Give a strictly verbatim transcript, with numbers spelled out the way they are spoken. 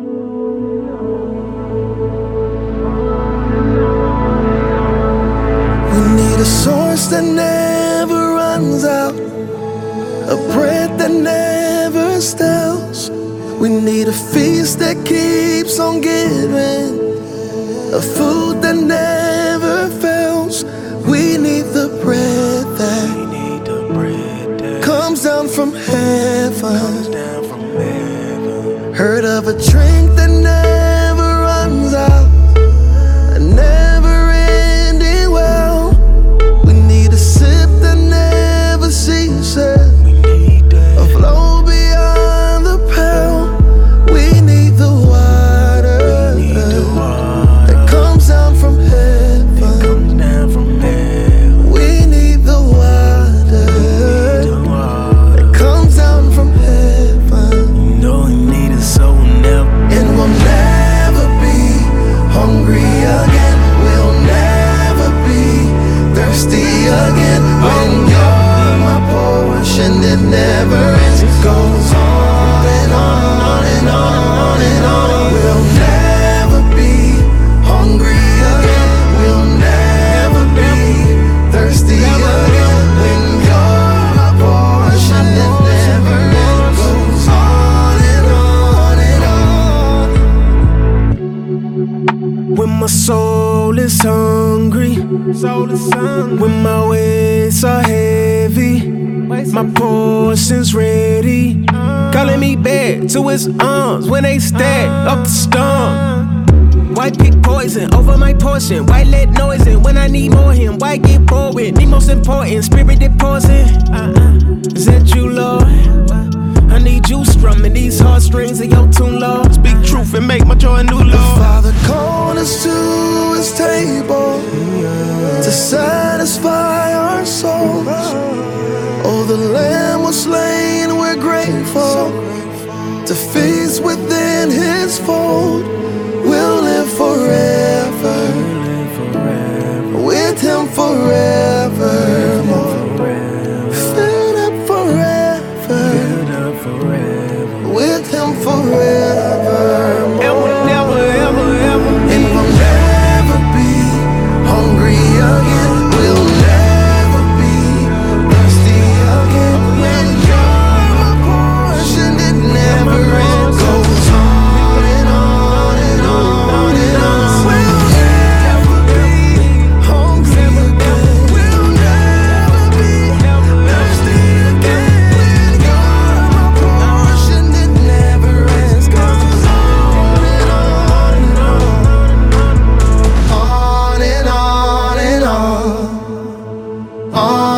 We need a source that never runs out, a bread that never stills. We need a feast that keeps on giving, a food that never fails. We need the bread that, We need the bread that comes down from heaven. comes down from heaven. Heard of a drink that never runs out, a never-ending well. We need a sip that never ceases, We need a that. flow beyond the pale. We need the water, We need the that water comes down from that heaven. comes down from heaven. We need the water, The water. that comes down from heaven. You know we need it so never. And we'll never be hungry again. We'll never be thirsty again. When you're my portion, it never ends. It goes on and on and on and on. We'll never be hungry again. We'll never be thirsty again. When you're my portion, it never ends. It goes on and on and on. When my soul is hungry, soul is hungry. When my weights are heavy, my portion's ready. Calling me back to his arms when they stack up the storm. Why pick poison over my portion? Why let noise in when I need more him? Why get bored with the most important spirit that pours in? Uh-uh. Is that you, Lord? I need you strumming these heartstrings of your tune, Lord. Speak truth and make my joy a new law. Father called us to his table to satisfy our souls. Oh, the Lamb was slain, we're grateful to feast within his fold. We'll live forever with him forevermore. Filled up forever with him forevermore. And we'll never, ever, ever And we'll never be hungry again. We'll never be thirsty again. When you're my portion, it never ends. Goes on and on and on and on. We'll never be hungry again. We'll never be thirsty again. When you're my portion, it never ends. Goes on and on and on. On and on and on. On